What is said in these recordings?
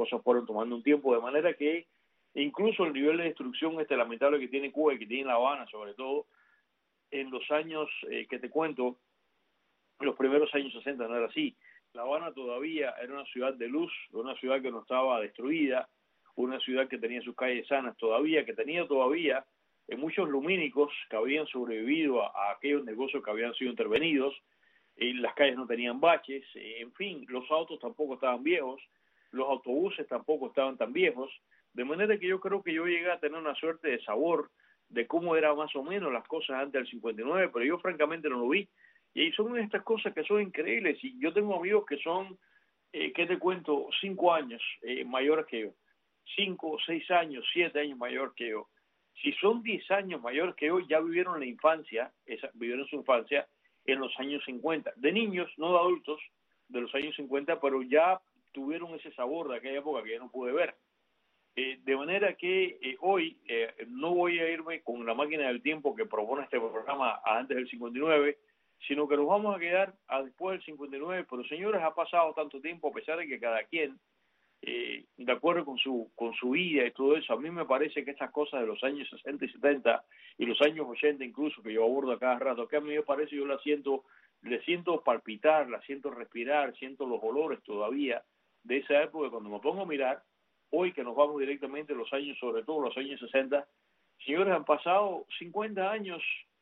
cosas fueron tomando un tiempo, de manera que incluso el nivel de destrucción lamentable que tiene Cuba y que tiene La Habana, sobre todo en los años que te cuento, los primeros años 60 no era así. La Habana todavía era una ciudad de luz, una ciudad que no estaba destruida, una ciudad que tenía sus calles sanas todavía, que tenía todavía muchos lumínicos que habían sobrevivido a aquellos negocios que habían sido intervenidos, las calles no tenían baches, en fin, los autos tampoco estaban viejos, los autobuses tampoco estaban tan viejos, de manera que yo creo que yo llegué a tener una suerte de sabor de cómo eran más o menos las cosas antes del 59, pero yo francamente no lo vi. Y son estas cosas que son increíbles. Y yo tengo amigos que son, ¿qué te cuento? 5 años mayores que yo. 5, 6 años, 7 años mayor que yo. Si son 10 años mayores que yo, ya vivieron la infancia, vivieron su infancia en los años 50. De niños, no de adultos, de los años 50, pero ya tuvieron ese sabor de aquella época que yo no pude ver. De manera que hoy no voy a irme con la máquina del tiempo que propone este programa a antes del 59, sino que nos vamos a quedar a después del 59, pero señores, ha pasado tanto tiempo, a pesar de que cada quien, de acuerdo con su vida y todo eso, a mí me parece que estas cosas de los años 60 y 70 y los años 80 incluso, que yo abordo a cada rato, que a mí me parece, yo le siento palpitar, la siento respirar, siento los olores todavía de esa época. Cuando me pongo a mirar, hoy que nos vamos directamente a los años, sobre todo los años 60, señores, han pasado 50 años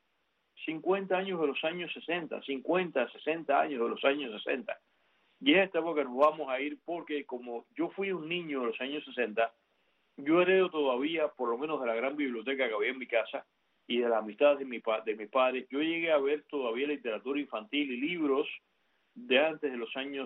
de los años 60, 50, 60 años de los años 60. Y es esta época que nos vamos a ir porque como yo fui un niño de los años 60, yo heredo todavía, por lo menos de la gran biblioteca que había en mi casa y de la amistad de mis padres, yo llegué a ver todavía literatura infantil y libros de antes de los años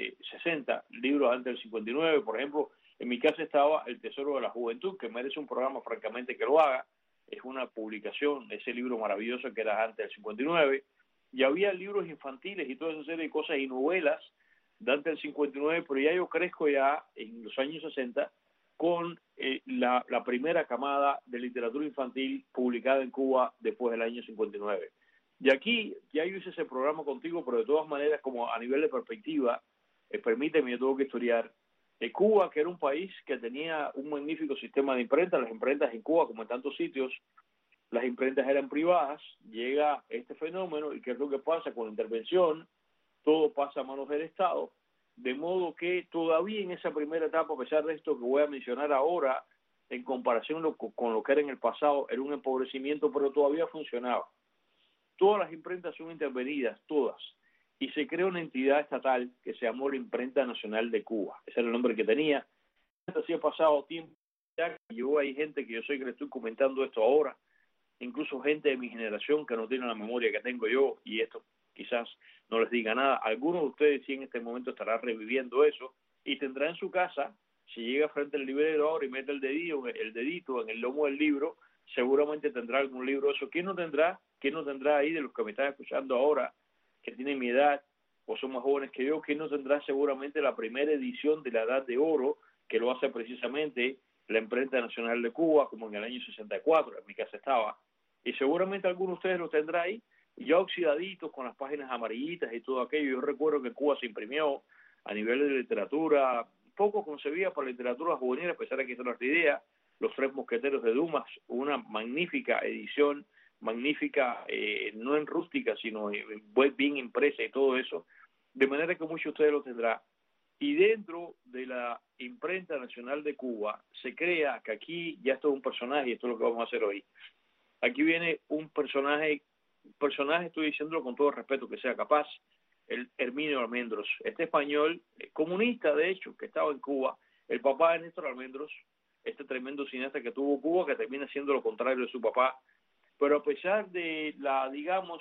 60, libros antes del 59, por ejemplo. En mi casa estaba El Tesoro de la Juventud, que merece un programa francamente que lo haga. Es una publicación, ese libro maravilloso que era antes del 59. Y había libros infantiles y toda esa serie de cosas y novelas de antes del 59, pero ya yo crezco ya en los años 60 con la primera camada de literatura infantil publicada en Cuba después del año 59. Y aquí ya yo hice ese programa contigo, pero de todas maneras, como a nivel de perspectiva, permíteme, yo tengo que historiar. Cuba, que era un país que tenía un magnífico sistema de imprenta, las imprentas en Cuba, como en tantos sitios, las imprentas eran privadas, llega este fenómeno y ¿qué es lo que pasa? Con la intervención, todo pasa a manos del Estado, de modo que todavía en esa primera etapa, a pesar de esto que voy a mencionar ahora, en comparación con lo que era en el pasado, era un empobrecimiento, pero todavía funcionaba. Todas las imprentas son intervenidas, todas. Y se crea una entidad estatal que se llamó la Imprenta Nacional de Cuba. Ese era el nombre que tenía. Así ha pasado tiempo. Ya que yo hay gente que yo sé que le estoy comentando esto ahora, incluso gente de mi generación que no tiene la memoria que tengo yo, y esto quizás no les diga nada. Algunos de ustedes sí en este momento estarán reviviendo eso y tendrá en su casa, si llega frente al librero ahora y mete el dedito en el lomo del libro, seguramente tendrá algún libro de eso. ¿Quién no tendrá? ¿Quién no tendrá ahí de los que me están escuchando ahora, que tienen mi edad o son más jóvenes que yo? ¿Quién no tendrá seguramente la primera edición de la Edad de Oro, que lo hace precisamente la Imprenta Nacional de Cuba, como en el año 64, en mi casa estaba? Y seguramente alguno de ustedes lo tendrá ahí, ya oxidaditos, con las páginas amarillitas y todo aquello. Yo recuerdo que Cuba se imprimió a nivel de literatura, poco concebida para la literatura juvenil, a pesar de que esa no es la idea, Los Tres Mosqueteros de Dumas, una magnífica edición, magnífica, no en rústica, sino bien impresa y todo eso, de manera que muchos de ustedes lo tendrán. Y dentro de la Imprenta Nacional de Cuba se crea, que aquí ya esto es un personaje, y esto es lo que vamos a hacer hoy. Aquí viene un personaje estoy diciéndolo con todo respeto, que sea capaz, el Herminio Almendros, este español, comunista de hecho, que estaba en Cuba, el papá de Néstor Almendros, este tremendo cineasta que tuvo Cuba, que termina siendo lo contrario de su papá, pero a pesar de la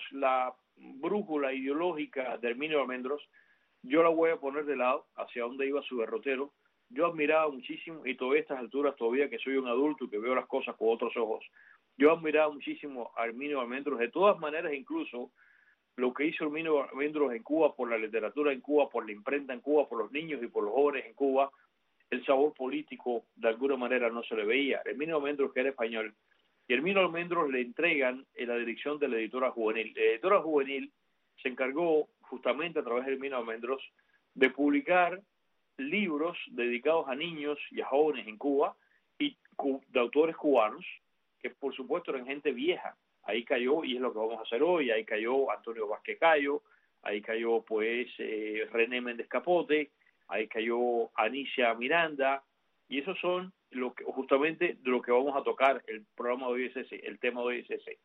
brújula ideológica de Herminio Almendros, yo la voy a poner de lado, hacia dónde iba su derrotero. Yo admiraba muchísimo, y todavía a estas alturas, todavía que soy un adulto y que veo las cosas con otros ojos, yo admiraba muchísimo a Herminio Almendros. De todas maneras, incluso lo que hizo Herminio Almendros en Cuba, por la literatura en Cuba, por la imprenta en Cuba, por los niños y por los jóvenes en Cuba, el sabor político de alguna manera no se le veía. Herminio Almendros, que era español, y Herminio Almendros le entregan en la dirección de la editora juvenil. La editora juvenil se encargó, justamente a través de Herminio Almendros, de publicar libros dedicados a niños y a jóvenes en Cuba y de autores cubanos, que por supuesto eran gente vieja. Ahí cayó, y es lo que vamos a hacer hoy, ahí cayó Antonio Vázquez Cayo, ahí cayó pues René Méndez Capote, ahí cayó Anicia Miranda, y esos son justamente de lo que vamos a tocar el programa de hoy es ese, el tema de hoy es ese.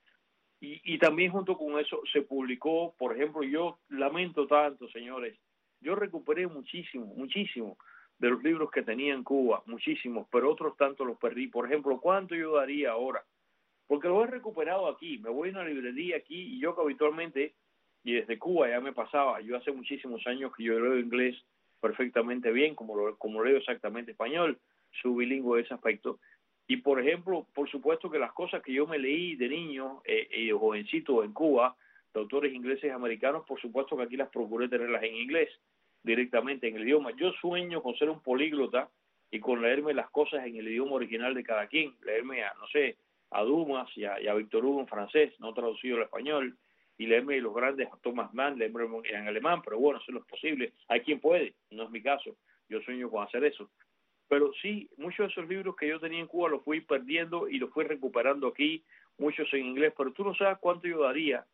Y también junto con eso se publicó, por ejemplo, yo lamento tanto, señores, yo recuperé muchísimo de los libros que tenía en Cuba, muchísimos, pero otros tantos los perdí. Por ejemplo, ¿cuánto yo daría ahora? Porque los he recuperado aquí, me voy a una librería aquí y yo que habitualmente, y desde Cuba ya me pasaba, yo hace muchísimos años que yo leo inglés perfectamente bien, como leo exactamente español, soy bilingüe de ese aspecto. Y por ejemplo, por supuesto que las cosas que yo me leí de niño y de jovencito en Cuba, de autores ingleses y americanos, por supuesto que aquí las procuré tenerlas en inglés, directamente en el idioma. Yo sueño con ser un políglota y con leerme las cosas en el idioma original de cada quien, leerme a, no sé, a Dumas y a Víctor Hugo en francés, no traducido al español, y leerme los grandes a Thomas Mann, leerme en alemán, pero bueno, eso no es posible. Hay quien puede, no es mi caso. Yo sueño con hacer eso. Pero sí, muchos de esos libros que yo tenía en Cuba los fui perdiendo y los fui recuperando aquí, muchos en inglés, pero tú no sabes cuánto yo daría,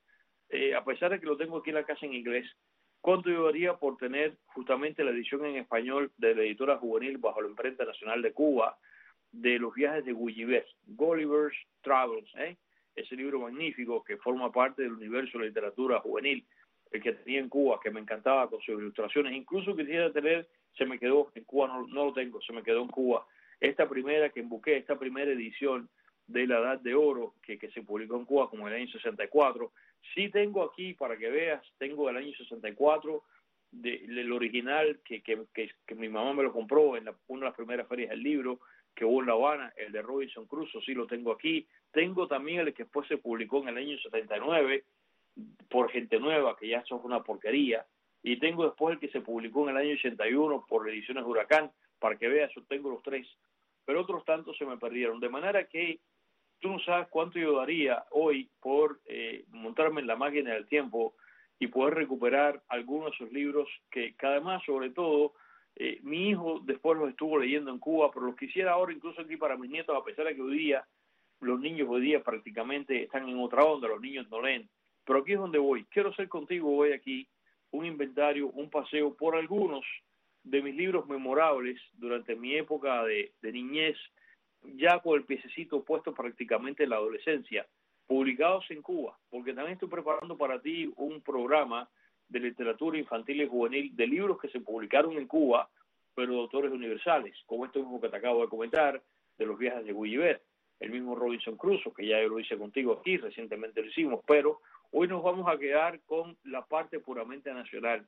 a pesar de que lo tengo aquí en la casa en inglés, cuánto yo daría por tener justamente la edición en español de la editora juvenil bajo la imprenta nacional de Cuba, de los viajes de Gulliver, Gulliver's Travels, ese libro magnífico que forma parte del universo de la literatura juvenil, el que tenía en Cuba, que me encantaba con sus ilustraciones, incluso quisiera tener, se me quedó en Cuba, no lo tengo, se me quedó en Cuba, esta primera que embuqué, esta primera edición de La Edad de Oro, que se publicó en Cuba como en el año 64, sí tengo aquí, para que veas, tengo el año 64, del original, que mi mamá me lo compró en una de las primeras ferias del libro, que hubo en La Habana, el de Robinson Crusoe, sí lo tengo aquí. Tengo también el que después se publicó en el año 79 por Gente Nueva, que ya eso es una porquería. Y tengo después el que se publicó en el año 81 por Ediciones Huracán, para que veas, yo tengo los tres. Pero otros tantos se me perdieron. De manera que tú no sabes cuánto yo daría hoy por montarme en la máquina del tiempo y poder recuperar algunos de esos libros que además, sobre todo, mi hijo después los estuvo leyendo en Cuba, pero los quisiera ahora incluso aquí para mis nietos, a pesar de que hoy día los niños hoy día prácticamente están en otra onda, los niños no leen. Pero aquí es donde voy. Quiero hacer contigo hoy aquí un inventario, un paseo por algunos de mis libros memorables durante mi época de niñez, ya con el piececito puesto prácticamente en la adolescencia, publicados en Cuba, porque también estoy preparando para ti un programa de literatura infantil y juvenil de libros que se publicaron en Cuba, pero de autores universales, como esto mismo que te acabo de comentar, de los viajes de Gulliver, el mismo Robinson Crusoe, que ya yo lo hice contigo aquí, recientemente lo hicimos, pero hoy nos vamos a quedar con la parte puramente nacional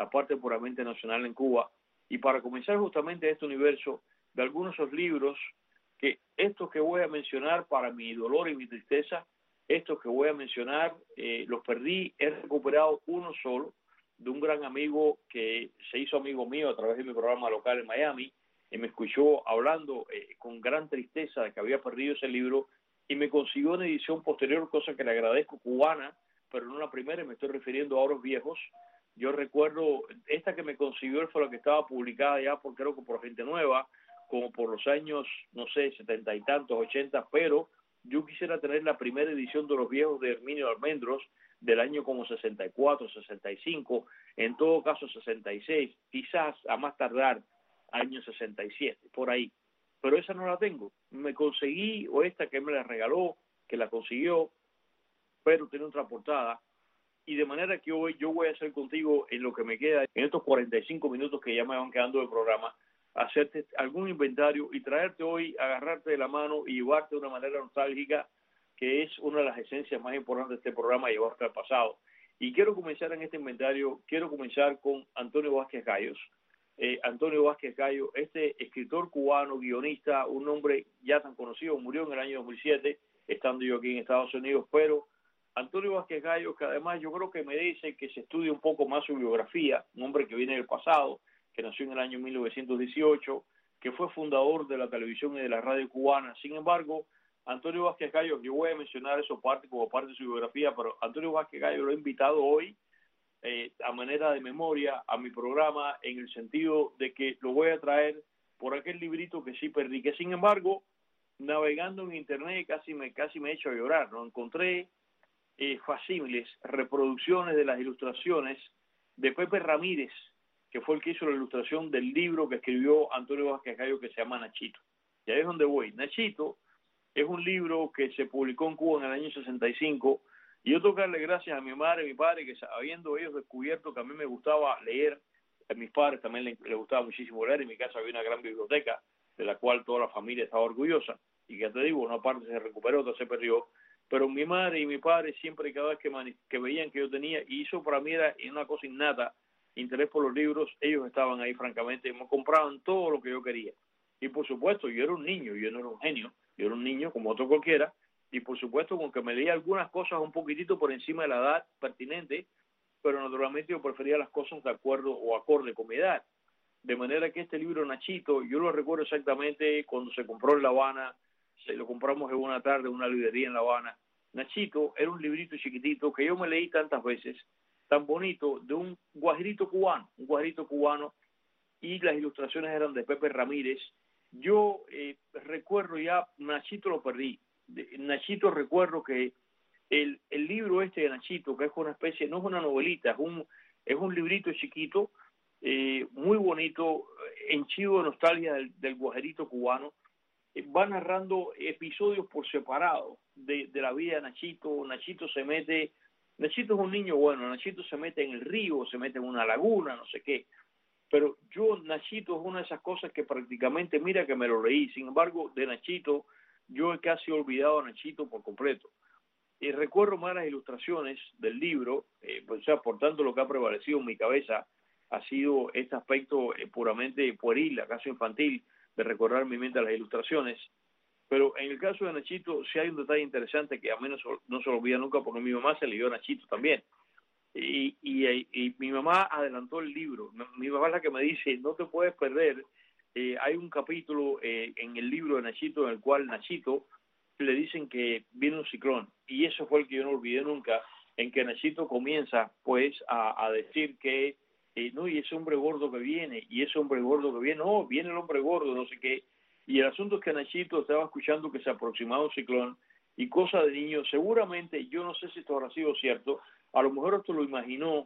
en Cuba, y para comenzar justamente este universo de algunos de esos libros, que estos que voy a mencionar para mi dolor y mi tristeza, estos que voy a mencionar, los perdí, he recuperado uno solo, de un gran amigo que se hizo amigo mío a través de mi programa local en Miami, y me escuchó hablando con gran tristeza de que había perdido ese libro, y me consiguió una edición posterior, cosa que le agradezco, cubana, pero no la primera, y me estoy refiriendo a Oros Viejos. Yo recuerdo, esta que me consiguió fue la que estaba publicada ya, creo que por Gente Nueva, como por los años, no sé, 70 y tantos, 80, pero yo quisiera tener la primera edición de Los Viejos de Herminio Almendros, del año como 64, 65, en todo caso 66, quizás a más tardar año 67, por ahí. Pero esa no la tengo. Me conseguí, o esta que me la regaló, que la consiguió, pero tiene otra portada. Y de manera que hoy yo voy a hacer contigo, en lo que me queda, en estos 45 minutos que ya me van quedando del programa, hacerte algún inventario y traerte hoy, agarrarte de la mano y llevarte de una manera nostálgica, que es una de las esencias más importantes de este programa, llevarte al pasado. Y quiero comenzar en este inventario, quiero comenzar con Antonio Vázquez Gallos. Antonio Vázquez Gallo, este escritor cubano, guionista, un hombre ya tan conocido, murió en el año 2007, estando yo aquí en Estados Unidos, pero Antonio Vázquez Gallo, que además yo creo que merece que se estudie un poco más su biografía, un hombre que viene del pasado, que nació en el año 1918, que fue fundador de la televisión y de la radio cubana. Sin embargo, Antonio Vázquez Gallo, yo voy a mencionar eso como parte de su biografía, pero Antonio Vázquez Gallo lo he invitado hoy a manera de memoria a mi programa, en el sentido de que lo voy a traer por aquel librito que sí perdí, que sin embargo, navegando en internet casi me he hecho llorar, ¿no? Encontré facímiles, reproducciones de las ilustraciones de Pepe Ramírez, que fue el que hizo la ilustración del libro que escribió Antonio Vázquez Gallo, que se llama Nachito. Y ahí es donde voy. Nachito es un libro que se publicó en Cuba en el año 65, y yo tengo que darle gracias a mi madre y mi padre, que habiendo ellos descubierto que a mí me gustaba leer, a mis padres también les gustaba muchísimo leer. En mi casa había una gran biblioteca, de la cual toda la familia estaba orgullosa, y que te digo, una parte se recuperó, otra se perdió, pero mi madre y mi padre siempre, cada vez que veían que yo tenía, y eso para mí era una cosa innata, interés por los libros, ellos estaban ahí francamente, me compraban todo lo que yo quería. Y por supuesto, yo era un niño, yo no era un genio, yo era un niño como otro cualquiera, y por supuesto con que me leía algunas cosas un poquitito por encima de la edad pertinente, pero naturalmente yo prefería las cosas de acuerdo o acorde con mi edad. De manera que este libro Nachito, yo lo recuerdo exactamente cuando se compró en La Habana, se lo compramos en una tarde en una librería en La Habana. Nachito era un librito chiquitito que yo me leí tantas veces, tan bonito, de un guajirito cubano, y las ilustraciones eran de Pepe Ramírez. Yo recuerdo ya, Nachito lo perdí. Nachito recuerdo que el libro este de Nachito, que es una especie, no es una novelita, es un librito chiquito, muy bonito, henchido de nostalgia del guajerito cubano. Va narrando episodios por separado de la vida de Nachito. Nachito es un niño bueno, Nachito se mete en el río, se mete en una laguna, no sé qué. Pero Nachito es una de esas cosas que prácticamente, mira que me lo leí. Sin embargo, de Nachito, yo he casi olvidado a Nachito por completo. Y recuerdo más las ilustraciones del libro, pues, o sea, por tanto lo que ha prevalecido en mi cabeza ha sido este aspecto puramente pueril, acaso infantil, de recordar en mi mente las ilustraciones. Pero en el caso de Nachito sí hay un detalle interesante que a mí no se lo olvida nunca, porque mi mamá se leyó a Nachito también. Y mi mamá adelantó el libro. Mi mamá es la que me dice, no te puedes perder. Hay un capítulo en el libro de Nachito en el cual Nachito le dicen que viene un ciclón, y eso fue el que yo no olvidé nunca, en que Nachito comienza pues a decir que no, y ese hombre gordo que viene, y ese hombre gordo que viene, no, viene el hombre gordo, no sé qué. Y el asunto es que Nachito estaba escuchando que se aproximaba un ciclón, y cosa de niño, seguramente, yo no sé si esto habrá sido cierto, a lo mejor esto lo imaginó,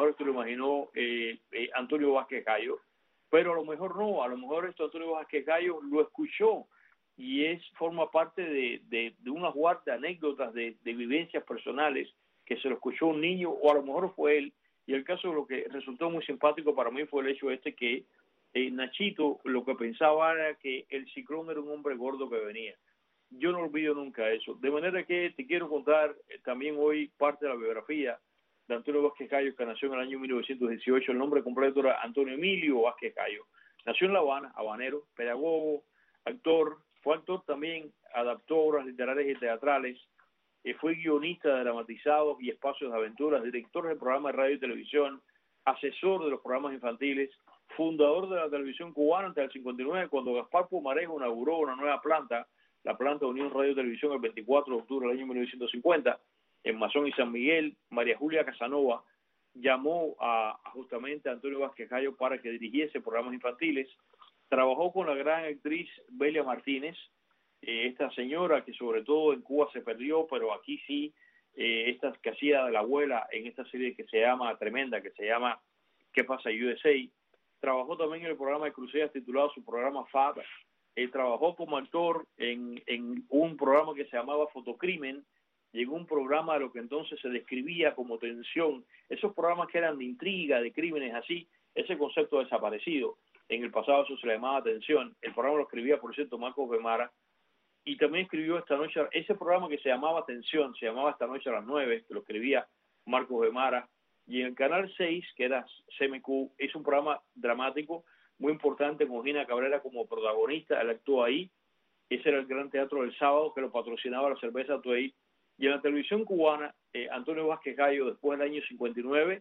Antonio Vázquez Gallo, pero a lo mejor no, a lo mejor esto Antonio Vázquez Gallo lo escuchó, y forma parte de una guarda de anécdotas, de vivencias personales, que se lo escuchó un niño, o a lo mejor fue él. Y el caso, lo que resultó muy simpático para mí fue el hecho que Nachito lo que pensaba era que el ciclón era un hombre gordo que venía. Yo no olvido nunca eso. De manera que te quiero contar también hoy parte de la biografía de Antonio Vázquez Gallo, que nació en el año 1918. El nombre completo era Antonio Emilio Vázquez Gallo. Nació en La Habana, habanero, pedagogo, actor. Fue actor también, adaptó obras literarias y teatrales, fue guionista de dramatizados y espacios de aventuras, director del programa de radio y televisión, asesor de los programas infantiles, fundador de la televisión cubana hasta el 59, cuando Gaspar Pumarejo inauguró una nueva planta, la planta de Unión Radio y Televisión, el 24 de octubre del año 1950, en Mazón y San Miguel. María Julia Casanova llamó justamente a Antonio Vázquez Gallo para que dirigiese programas infantiles. Trabajó con la gran actriz Belia Martínez, esta señora que sobre todo en Cuba se perdió, pero aquí sí, esta que hacía de la abuela en esta serie que se llama tremenda, que se llama ¿Qué pasa USA? Trabajó también en el programa de Cruceras titulado su programa Fab. Trabajó como actor en un programa que se llamaba Fotocrimen, llegó un programa de lo que entonces se describía como tensión, esos programas que eran de intriga, de crímenes así, ese concepto ha desaparecido. En el pasado eso se le llamaba Tensión. El programa lo escribía, por cierto, Marcos Guevara, y también escribió Esta Noche, ese programa que se llamaba Tensión, se llamaba Esta Noche a las 9, que lo escribía Marcos Guevara. Y en el Canal 6, que era CMQ, es un programa dramático muy importante, con Gina Cabrera como protagonista. Él actuó ahí. Ese era el Gran Teatro del Sábado, que lo patrocinaba la cerveza Tuey. Y en la televisión cubana, Antonio Vázquez Gallo, después del año 59,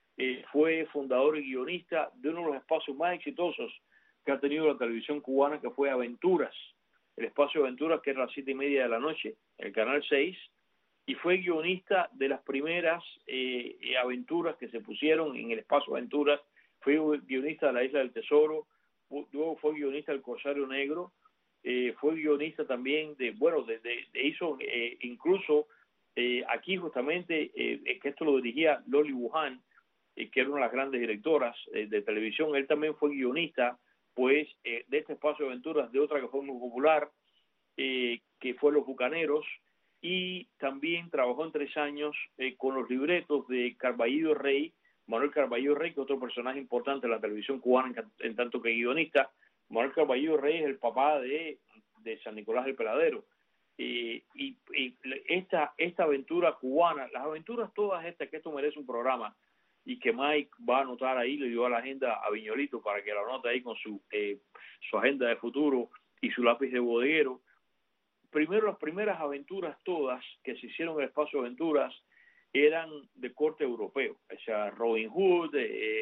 fue fundador y guionista de uno de los espacios más exitosos que ha tenido la televisión cubana, que fue Aventuras, el espacio de Aventuras, que era a las 7:30 de la noche, el Canal 6, y fue guionista de las primeras aventuras que se pusieron en el espacio Aventuras. Fue guionista de La Isla del Tesoro, luego fue guionista del Corsario Negro, fue guionista también hizo incluso aquí justamente, que esto lo dirigía Loli Wuhan, que era una de las grandes directoras de televisión. Él también fue guionista pues de este espacio de aventuras, de otra que fue muy popular, que fue Los Bucaneros, y también trabajó en 3 años con los libretos de Carballido Rey, Manuel Carballido Rey, que es otro personaje importante de la televisión cubana en tanto que guionista. Manuel Carballido Rey es el papá de San Nicolás del Peladero. Y esta aventura cubana, las aventuras todas estas, que esto merece un programa, y que Mike va a anotar ahí, le dio a la agenda a Viñolito para que la anote ahí con su agenda de futuro y su lápiz de bodeguero. Primero, las primeras aventuras todas que se hicieron en el espacio de aventuras eran de corte europeo, o sea, Robin Hood,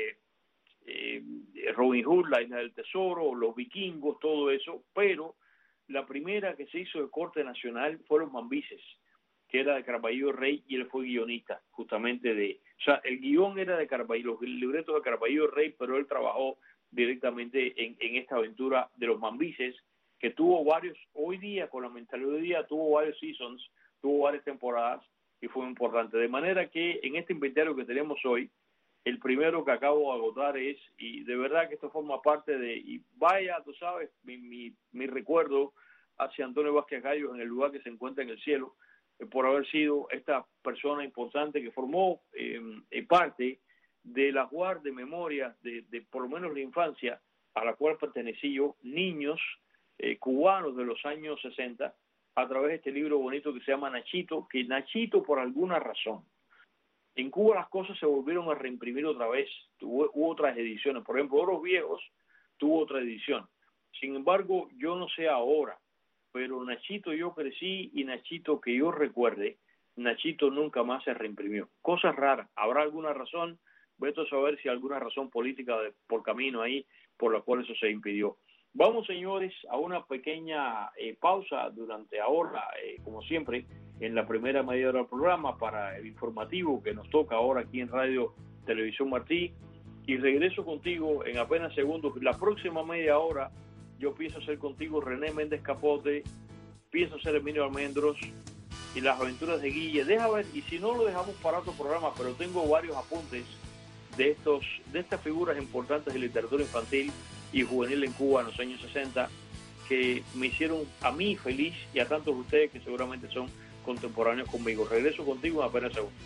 La Isla del Tesoro, Los Vikingos, todo eso, pero la primera que se hizo de corte nacional fue Los Mambises, que era de Carballido Rey, y él fue guionista justamente o sea, el guión era de Carballido, los libretos de Carballido Rey, pero él trabajó directamente en esta aventura de Los Mambises, que tuvo varios, hoy día, con la mentalidad de hoy día, tuvo varios seasons, tuvo varias temporadas, y fue muy importante. De manera que en este inventario que tenemos hoy, el primero que acabo de agotar y de verdad que esto forma parte y vaya, tú sabes, mi recuerdo hacia Antonio Vázquez Gallo en el lugar que se encuentra en el cielo, por haber sido esta persona importante que formó parte de la guardia de memoria de por lo menos la infancia a la cual pertenecí yo, niños cubanos de los años 60, a través de este libro bonito que se llama Nachito, que Nachito, por alguna razón, en Cuba las cosas se volvieron a reimprimir otra vez, hubo otras ediciones, por ejemplo, Oros Viejos tuvo otra edición. Sin embargo, yo no sé ahora, pero Nachito yo crecí, y Nachito que yo recuerde, Nachito nunca más se reimprimió. Cosas raras, ¿habrá alguna razón? Vete a saber si hay alguna razón política por camino ahí por la cual eso se impidió. Vamos, señores, a una pequeña pausa durante ahora, como siempre, en la primera media hora del programa para el informativo que nos toca ahora aquí en Radio Televisión Martí, y regreso contigo en apenas segundos. La próxima media hora yo pienso hacer contigo René Méndez Capote, pienso hacer Emilio Almendros y las aventuras de Guille. Deja ver, y si no lo dejamos para otro programa, pero tengo varios apuntes de estas figuras importantes de literatura infantil y juvenil en Cuba en los años 60 que me hicieron a mí feliz y a tantos de ustedes que seguramente son contemporáneos conmigo. Regreso contigo en apenas segundos.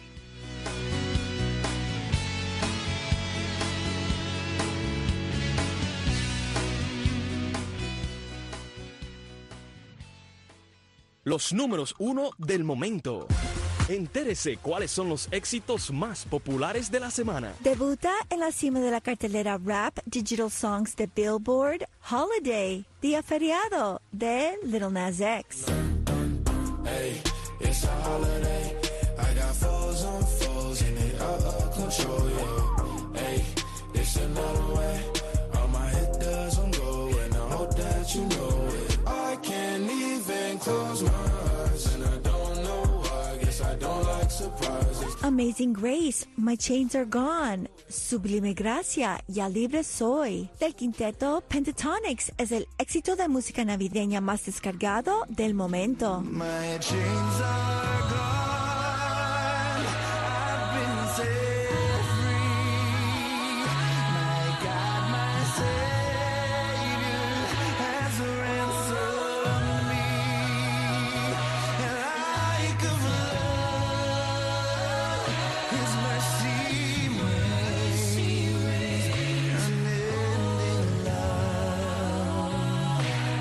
Los números 1 del momento. Entérese cuáles son los éxitos más populares de la semana. Debuta en la cima de la cartelera Rap Digital Songs de Billboard, Holiday, Día Feriado, de Lil Nas X. Hey, it's a holiday. I got foes on foes and it out of control, yeah. Hey, it's another way. All my hit doesn't go, and I hope that you know it. I can't even close my eyes, and I don't know why. Guess I don't like surprises. Amazing Grace, My Chains Are Gone, Sublime Gracia, Ya Libre Soy, del quinteto Pentatonix, es el éxito de música navideña más descargado del momento. My chains are gone. I've been set free. My God, my Savior has ransomed me. And like a flood, His mercy reigns. Unending love,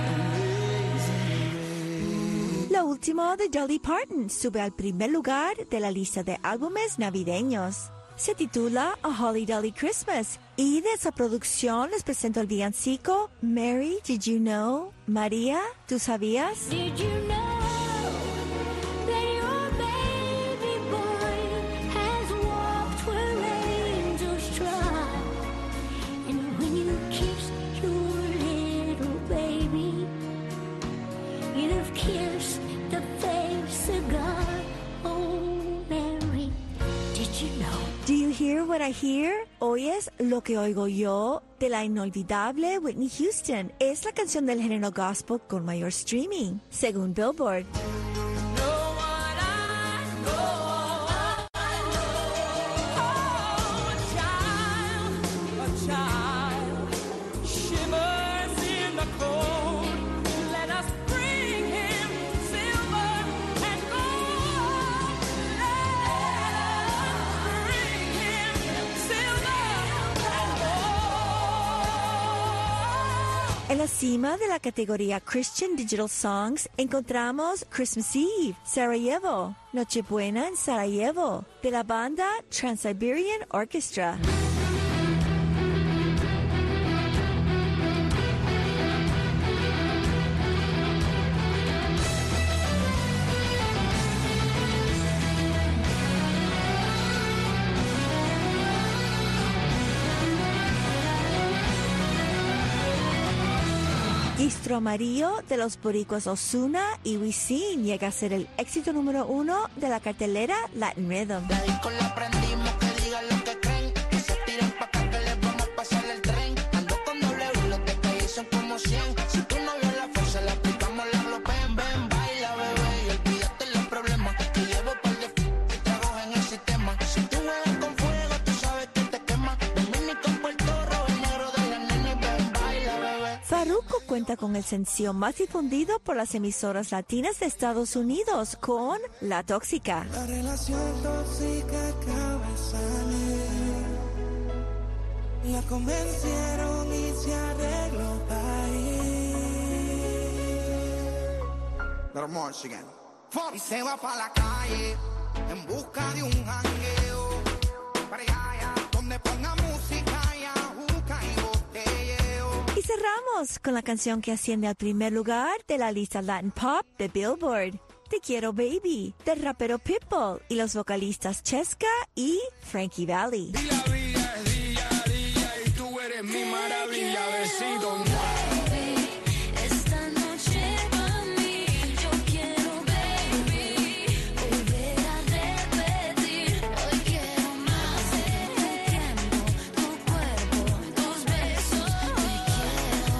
amazing. Lo último de Dolly Parton sube al primer lugar de la lista de álbumes navideños. Se titula A Holly Dolly Christmas y de esa producción les presento el villancico Mary, Did You Know? María, ¿tú sabías? Did you know that your baby boy has walked where angels trod? And when you kissed your little baby, you've kissed the face of God. Oh, What I Hear, hoy es Lo que oigo yo, de la inolvidable Whitney Houston. Es la canción del género gospel con mayor streaming, según Billboard. En la cima de la categoría Christian Digital Songs encontramos Christmas Eve, Sarajevo, Nochebuena en Sarajevo, de la banda Trans-Siberian Orchestra. Distro Amarillo de los boricuas Ozuna y Wisin llega a ser el éxito número 1 de la cartelera Latin Rhythm. La disco la prendimos, que digan lo que creen. Que se tiren pa' acá, que les vamos a pasar el tren. Ando con doble U, los de calle son como 100. Si tú no vio la fuerza, la aplicamos la glopen. Ven, baila, bebé, y olvídate los problemas. Que llevo par de y tragos en el sistema. Si tú juegas con fuego, tú sabes que te quema. Dominico, Puerto Rico, el negro de la nena. Ven, baila, bebé. Farruko cuenta con el sencillo más difundido por las emisoras latinas de Estados Unidos con La Tóxica. La relación tóxica acaba de salir. La convencieron y se arregló para ir. Little more again. Y se va pa' la calle en busca de un jangueo. Para allá, donde ponga música y ajuca y botelleo. Y cerramos con la canción que asciende al primer lugar de la lista Latin Pop de Billboard, Te Quiero Baby, del rapero Pitbull y los vocalistas Chesca y Frankie Valli. Y la vida es día a día y tú eres mi maravilla, besito. Esta noche pa' mí, yo quiero, baby, volver a repetir. Hoy quiero más de tu tiempo, tu cuerpo, tus besos. Te quiero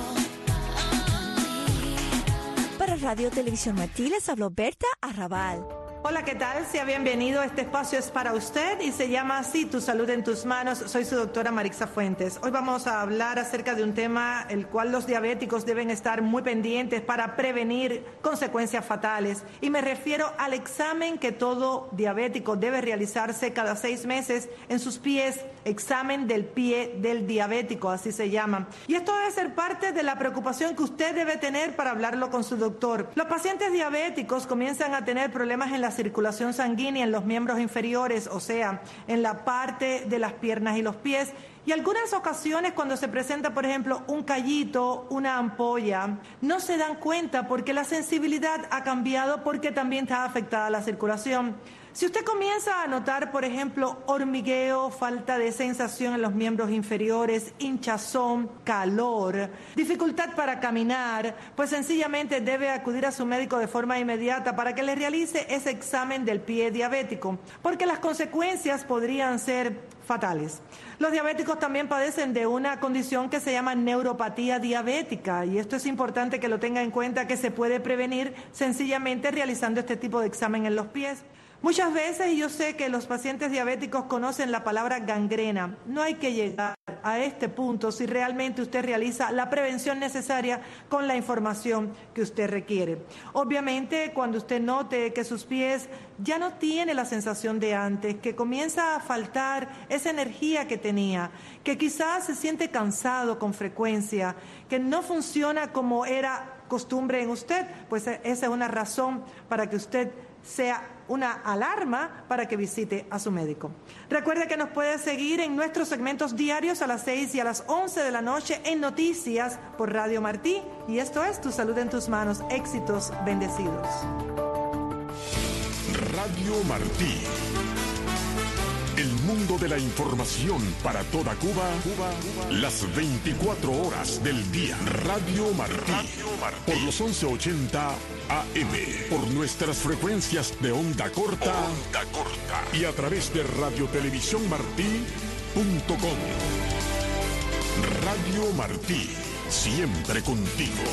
a mí. Para Radio Televisión Martí les habló Berta Arrabal. Hola, ¿qué tal? Sea bienvenido. Este espacio es para usted y se llama así, Tu Salud en Tus Manos. Soy su doctora Marixa Fuentes. Hoy vamos a hablar acerca de un tema el cual los diabéticos deben estar muy pendientes para prevenir consecuencias fatales. Y me refiero al examen que todo diabético debe realizarse cada 6 meses en sus pies. Examen del pie del diabético, así se llama. Y esto debe ser parte de la preocupación que usted debe tener para hablarlo con su doctor. Los pacientes diabéticos comienzan a tener problemas en la circulación sanguínea en los miembros inferiores, o sea, en la parte de las piernas y los pies. Y algunas ocasiones cuando se presenta, por ejemplo, un callito, una ampolla, no se dan cuenta porque la sensibilidad ha cambiado porque también está afectada la circulación. Si usted comienza a notar, por ejemplo, hormigueo, falta de sensación en los miembros inferiores, hinchazón, calor, dificultad para caminar, pues sencillamente debe acudir a su médico de forma inmediata para que le realice ese examen del pie diabético, porque las consecuencias podrían ser fatales. Los diabéticos también padecen de una condición que se llama neuropatía diabética y esto es importante que lo tenga en cuenta, que se puede prevenir sencillamente realizando este tipo de examen en los pies. Muchas veces, y yo sé que los pacientes diabéticos conocen la palabra gangrena, no hay que llegar a este punto si realmente usted realiza la prevención necesaria con la información que usted requiere. Obviamente, cuando usted note que sus pies ya no tiene la sensación de antes, que comienza a faltar esa energía que tenía, que quizás se siente cansado con frecuencia, que no funciona como era costumbre en usted, pues esa es una razón para que usted sea una alarma para que visite a su médico. Recuerde que nos puede seguir en nuestros segmentos diarios a las 6 y a las 11 de la noche en Noticias por Radio Martí. Y esto es Tu Salud en Tus Manos. Éxitos bendecidos. Radio Martí. El mundo de la información para toda Cuba, las 24 horas del día. Radio Martí, por los 1180 AM, por nuestras frecuencias de onda corta y a través de Radio Televisión Martí, Radio Martí, siempre contigo.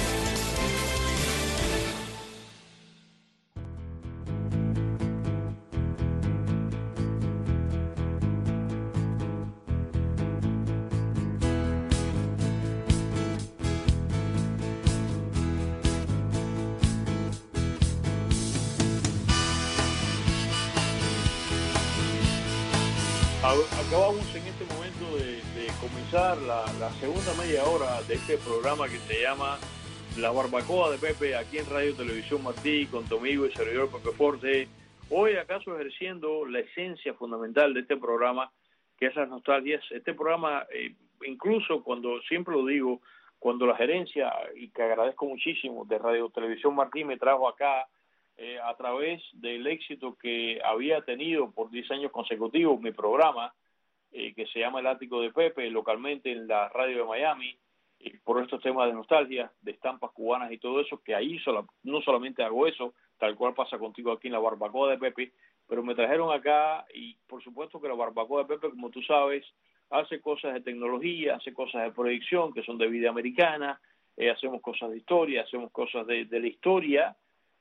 Acabamos en este momento de comenzar la segunda media hora de este programa que se llama La Barbacoa de Pepe, aquí en Radio Televisión Martí, con tu amigo y servidor Pepe Forte. Hoy acaso ejerciendo la esencia fundamental de este programa, que es las nostalgias. Este programa, incluso cuando, siempre lo digo, cuando la gerencia, y que agradezco muchísimo, de Radio Televisión Martí me trajo acá, a través del éxito que había tenido por 10 años consecutivos mi programa, que se llama El Ático de Pepe, localmente en la radio de Miami, por estos temas de nostalgia, de estampas cubanas y todo eso, que ahí no solamente hago eso, tal cual pasa contigo aquí en la Barbacoa de Pepe, pero me trajeron acá y por supuesto que la Barbacoa de Pepe, como tú sabes, hace cosas de tecnología, hace cosas de proyección que son de vida americana, hacemos cosas de historia, hacemos cosas de la historia,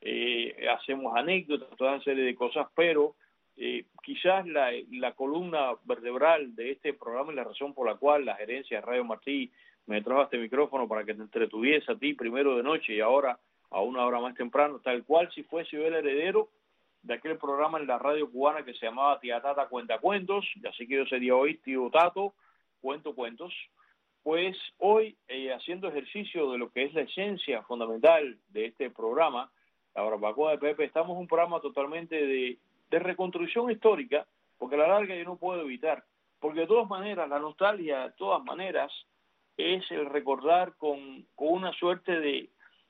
hacemos anécdotas, toda una serie de cosas, pero quizás la columna vertebral de este programa y la razón por la cual la gerencia de Radio Martí me trajo este micrófono para que te entretuviese a ti primero de noche y ahora a una hora más temprano, tal cual si fuese yo el heredero de aquel programa en la radio cubana que se llamaba Tía Tata Cuenta Cuentos, así que yo sería hoy Tío Tato Cuento Cuentos. Pues hoy, haciendo ejercicio de lo que es la esencia fundamental de este programa, La Barbacoa de Pepe, estamos en un programa totalmente de reconstrucción histórica, porque a la larga yo no puedo evitar, porque de todas maneras, la nostalgia, de todas maneras, es el recordar con una suerte de,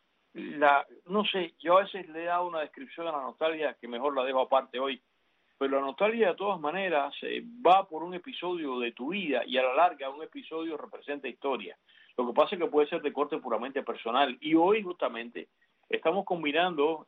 no sé, yo a veces le he dado una descripción a la nostalgia que mejor la dejo aparte hoy, pero la nostalgia de todas maneras va por un episodio de tu vida y a la larga un episodio representa historia. Lo que pasa es que puede ser de corte puramente personal y hoy justamente estamos combinando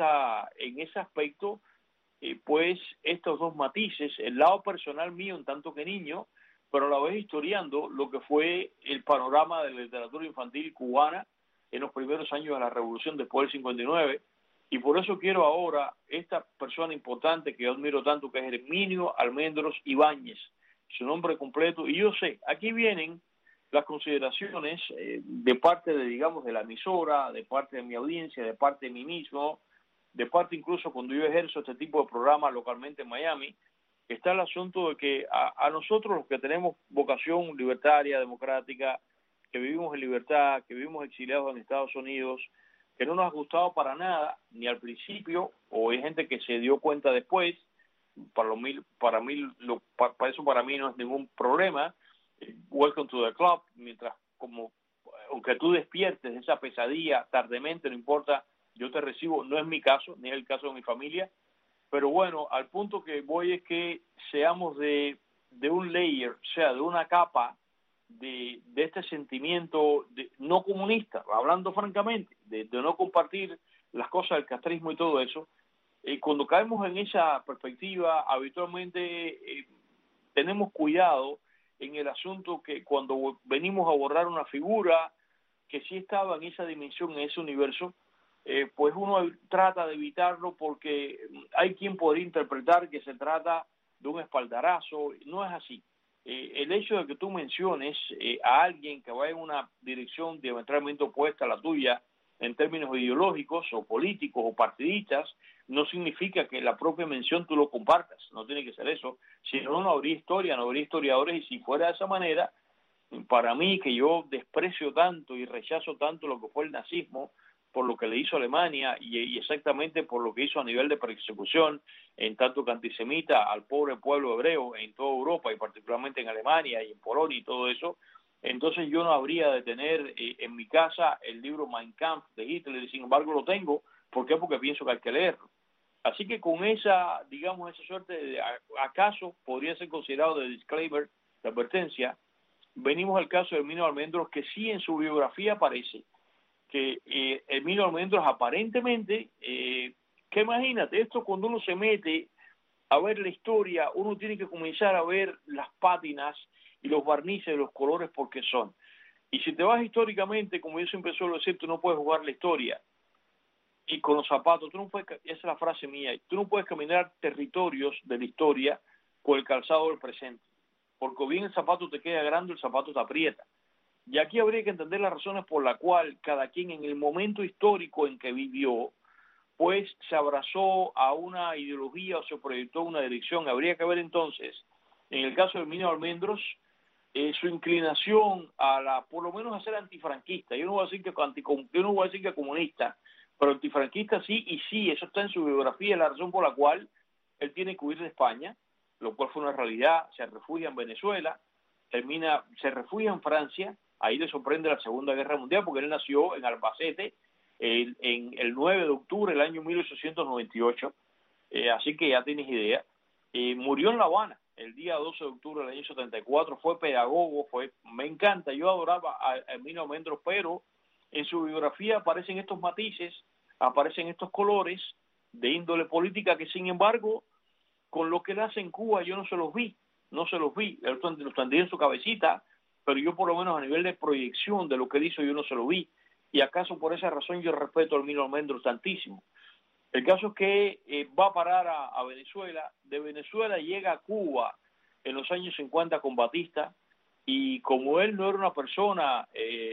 en ese aspecto pues estos dos matices, el lado personal mío en tanto que niño, pero a la vez historiando lo que fue el panorama de la literatura infantil cubana en los primeros años de la Revolución después del 59, y por eso quiero ahora esta persona importante que yo admiro tanto, que es Herminio Almendros Ibáñez, su nombre completo, y yo sé, aquí vienen las consideraciones de parte de, digamos, de la emisora, de parte de mi audiencia, de parte de mí mismo, de parte incluso cuando yo ejerzo este tipo de programas localmente en Miami, está el asunto de que a nosotros los que tenemos vocación libertaria, democrática, que vivimos en libertad, que vivimos exiliados en Estados Unidos, que no nos ha gustado para nada, ni al principio, o hay gente que se dio cuenta después, para eso para mí no es ningún problema, welcome to the club, mientras aunque tú despiertes de esa pesadilla tardemente, no importa, yo te recibo, no es mi caso, ni es el caso de mi familia, pero bueno, al punto que voy es que seamos de un layer, o sea, de una capa de este sentimiento no comunista, hablando francamente, de no compartir las cosas del castrismo y todo eso. Cuando caemos en esa perspectiva, habitualmente tenemos cuidado en el asunto que cuando venimos a borrar una figura que sí estaba en esa dimensión, en ese universo, pues uno trata de evitarlo porque hay quien podría interpretar que se trata de un espaldarazo. No es así. El hecho de que tú menciones a alguien que va en una dirección diametralmente opuesta a la tuya en términos ideológicos o políticos o partidistas, no significa que la propia mención tú lo compartas, no tiene que ser eso, si no, no habría historia, no habría historiadores, y si fuera de esa manera, para mí, que yo desprecio tanto y rechazo tanto lo que fue el nazismo, por lo que le hizo Alemania y exactamente por lo que hizo a nivel de persecución, en tanto que antisemita al pobre pueblo hebreo en toda Europa y particularmente en Alemania y en Polonia y todo eso, entonces yo no habría de tener en mi casa el libro Mein Kampf de Hitler, y sin embargo lo tengo. ¿Por qué? Porque pienso que hay que leerlo. Así que con esa, digamos, esa suerte de acaso podría ser considerado de disclaimer, de advertencia, venimos al caso de Herminio Almendros, que sí en su biografía aparece que Herminio Almendros aparentemente, que imagínate, esto cuando uno se mete a ver la historia, uno tiene que comenzar a ver las pátinas y los barnices de los colores porque son. Y si te vas históricamente, como yo siempre suelo decir, tú no puedes jugar la historia. Y con los zapatos, tú no puedes, esa es la frase mía, tú no puedes caminar territorios de la historia con el calzado del presente. Porque o bien el zapato te queda grande, el zapato te aprieta. Y aquí habría que entender las razones por las cuales cada quien en el momento histórico en que vivió, pues se abrazó a una ideología o se proyectó una dirección. Habría que ver entonces, en el caso de Herminio Almendros, su inclinación a por lo menos a ser antifranquista. Yo no voy a decir que comunista, pero antifranquista sí, y sí, eso está en su biografía, la razón por la cual él tiene que huir de España, lo cual fue una realidad, se refugia en Venezuela, se refugia en Francia, ahí le sorprende la Segunda Guerra Mundial, porque él nació en Albacete, en el 9 de octubre del año 1898, así que ya tienes idea. Murió en La Habana el día 12 de octubre del año 74, fue pedagogo, me encanta, yo adoraba a Herminio Almendros, pero en su biografía aparecen estos matices, aparecen estos colores de índole política que, sin embargo, con lo que él hace en Cuba yo no se los vi, él los tendría en su cabecita, pero yo por lo menos a nivel de proyección de lo que él hizo yo no se lo vi, y acaso por esa razón yo respeto a Herminio Almendros tantísimo. El caso es que va a parar a Venezuela, de Venezuela llega a Cuba en los años 50 con Batista, y como él no era una persona,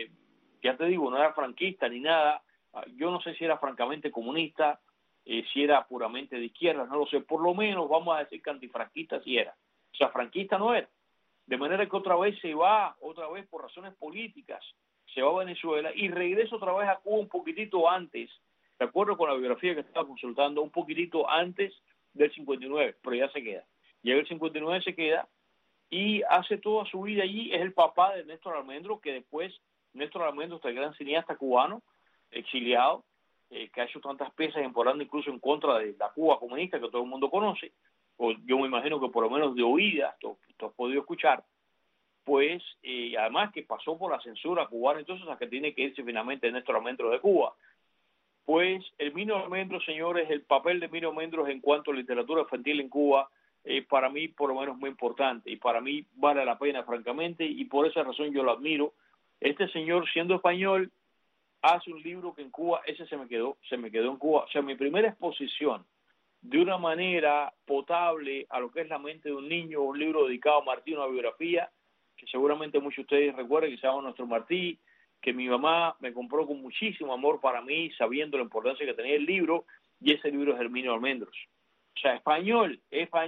ya te digo, no era franquista ni nada, yo no sé si era francamente comunista, si era puramente de izquierda, no lo sé, por lo menos vamos a decir que antifranquista sí era, o sea, franquista no era, de manera que otra vez por razones políticas, se va a Venezuela y regresa otra vez a Cuba un poquitito antes, de acuerdo con la biografía que estaba consultando, un poquitito antes del 59, pero ya se queda. Llega el 59, se queda y hace toda su vida allí, es el papá de Néstor Almendros, que después Néstor Almendros, el gran cineasta cubano, exiliado, que ha hecho tantas piezas importantes incluso en contra de la Cuba comunista que todo el mundo conoce, o yo me imagino que por lo menos de oídas tú has podido escuchar, pues además que pasó por la censura cubana, entonces a que tiene que irse finalmente Néstor Almendros de Cuba. Pues Herminio Almendros, señores, el papel de Herminio Almendros en cuanto a literatura infantil en Cuba, para mí por lo menos muy importante, y para mí vale la pena francamente, y por esa razón yo lo admiro. Este señor, siendo español, hace un libro que en Cuba, ese se me quedó en Cuba, o sea, mi primera exposición de una manera potable a lo que es la mente de un niño, un libro dedicado a Martí, una biografía, que seguramente muchos de ustedes recuerden, que se llama Nuestro Martí, que mi mamá me compró con muchísimo amor para mí, sabiendo la importancia que tenía el libro, y ese libro es Herminio Almendros. O sea, español,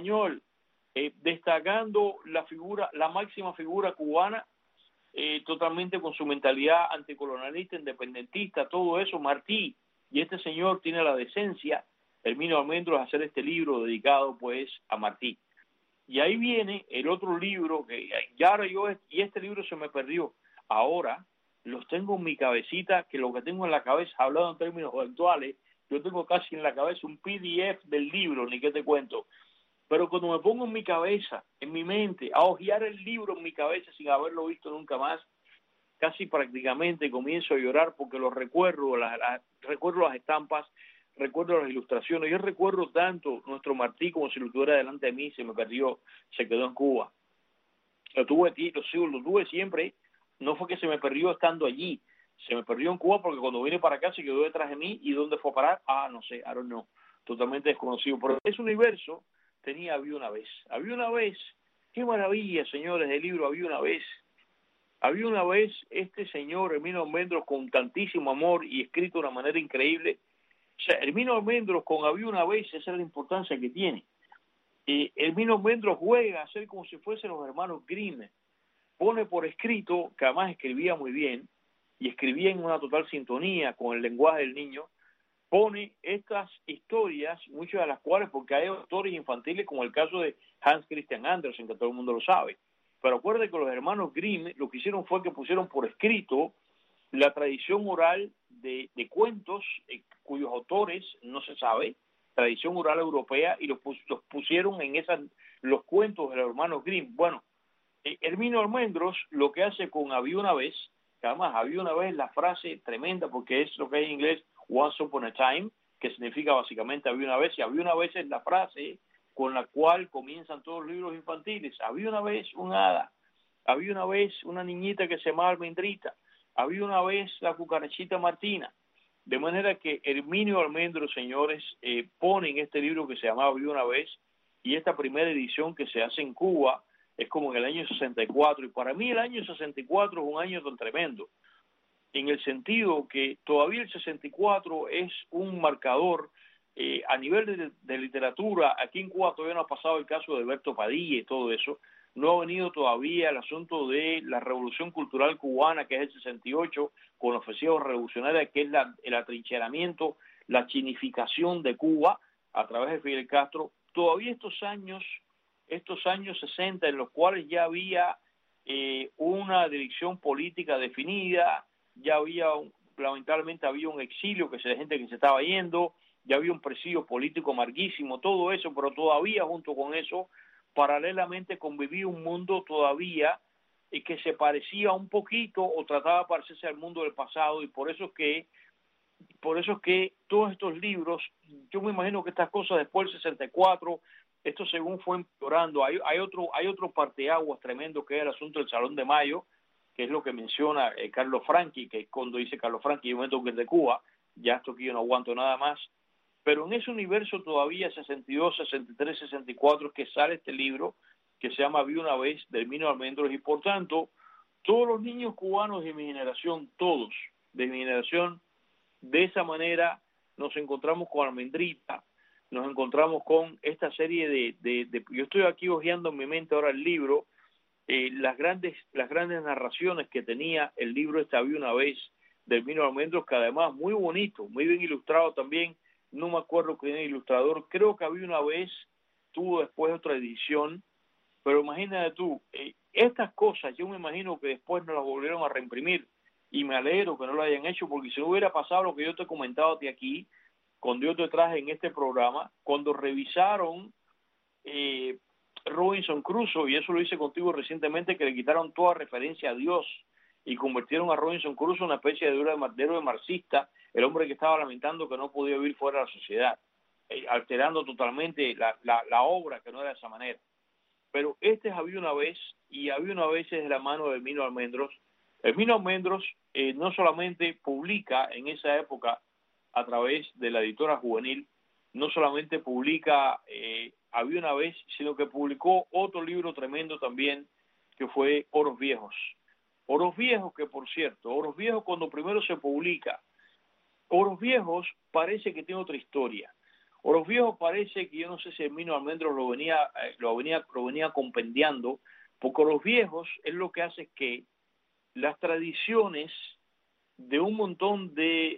destacando la máxima figura cubana, totalmente con su mentalidad anticolonialista, independentista, todo eso, Martí, y este señor tiene la decencia, Herminio Almendros, de hacer este libro dedicado pues a Martí. Y ahí viene el otro libro, y este libro se me perdió, ahora los tengo en mi cabecita, que lo que tengo en la cabeza, hablado en términos actuales, yo tengo casi en la cabeza un PDF del libro, ni qué te cuento, pero cuando me pongo en mi cabeza, en mi mente, a hojear el libro en mi cabeza sin haberlo visto nunca más, casi prácticamente comienzo a llorar porque lo recuerdo, recuerdo las estampas, recuerdo las ilustraciones, yo recuerdo tanto Nuestro Martí como si lo tuviera delante de mí, se me perdió, se quedó en Cuba. Lo tuve siempre, no fue que se me perdió estando allí, se me perdió en Cuba porque cuando vine para acá se quedó detrás de mí, ¿y dónde fue a parar? No sé, I don't know, totalmente desconocido, pero ese universo tenía Había una vez, qué maravilla, señores, del libro Había una vez, este señor Herminio Almendros con tantísimo amor y escrito de una manera increíble. O sea, Herminio Almendros con Había una vez, esa es la importancia que tiene. Herminio Almendros juega a ser como si fuesen los hermanos Grimm, pone por escrito, que además escribía muy bien, y escribía en una total sintonía con el lenguaje del niño, pone estas historias, muchas de las cuales, porque hay autores infantiles como el caso de Hans Christian Andersen, que todo el mundo lo sabe, pero acuérdense que los hermanos Grimm lo que hicieron fue que pusieron por escrito la tradición oral de cuentos cuyos autores no se sabe, tradición oral europea, y los pusieron en los cuentos de los hermanos Grimm. Bueno, Herminio Almendros lo que hace con Había una vez, que además Había una vez la frase tremenda, porque es lo que hay en inglés Once Upon a Time, que significa básicamente Había una vez, y Había una vez es la frase con la cual comienzan todos los libros infantiles. Había una vez un hada, había una vez una niñita que se llamaba Almendrita, había una vez la cucarachita Martina. De manera que Herminio Almendros, señores, pone en este libro que se llamaba Había una vez, y esta primera edición que se hace en Cuba es como en el año 64, y para mí el año 64 es un año tan tremendo, en el sentido que todavía el 64 es un marcador a nivel de literatura. Aquí en Cuba todavía no ha pasado el caso de Alberto Padilla y todo eso, no ha venido todavía el asunto de la revolución cultural cubana, que es el 68, con la ofensiva revolucionaria, que es el atrincheramiento, la chinificación de Cuba a través de Fidel Castro. Todavía estos años 60, en los cuales ya había una dirección política definida, ya había, lamentablemente había un exilio, que de gente que se estaba yendo, ya había un presidio político amarguísimo, todo eso, pero todavía junto con eso, paralelamente convivía un mundo todavía que se parecía un poquito o trataba de parecerse al mundo del pasado, y por eso es que todos estos libros, yo me imagino que estas cosas después del 64, esto según fue empeorando. Hay otro parteaguas tremendo, que es el asunto del Salón de Mayo, que es lo que menciona Carlos Franchi, que cuando dice Carlos Franchi, yo me momento que es de Cuba, ya esto aquí yo no aguanto nada más. Pero en ese universo todavía 62, 63, 64 es que sale este libro que se llama Había una vez, de Herminio Almendros, y por tanto todos los niños cubanos de mi generación, todos de mi generación, de esa manera nos encontramos con Almendrita, nos encontramos con esta serie de yo estoy aquí hojeando en mi mente ahora el libro, las grandes narraciones que tenía el libro Había una vez, de Herminio Almendros, que además muy bonito, muy bien ilustrado también. No me acuerdo quién es el ilustrador, creo que Había una vez, tuvo después otra edición, pero imagínate tú, estas cosas yo me imagino que después no las volvieron a reimprimir, y me alegro que no lo hayan hecho, porque si no hubiera pasado lo que yo te he comentado de aquí, cuando yo te traje en este programa, cuando revisaron Robinson Crusoe, y eso lo hice contigo recientemente, que le quitaron toda referencia a Dios, y convirtieron a Robinson Crusoe en una especie de héroe marxista, el hombre que estaba lamentando que no podía vivir fuera de la sociedad, alterando totalmente la obra, que no era de esa manera. Pero este es Había una vez, y Había una vez es de la mano de Herminio Almendros. Herminio Almendros no solamente publica en esa época a través de la editora juvenil, no solamente publica Había una vez, sino que publicó otro libro tremendo también, que fue Oros Viejos. Oros Viejos, que por cierto, Oros Viejos cuando primero se publica, Oros Viejos parece que tiene otra historia. Oros Viejos parece que yo no sé si Herminio Almendros lo venía compendiando, porque Oros Viejos es lo que hace que las tradiciones de un montón de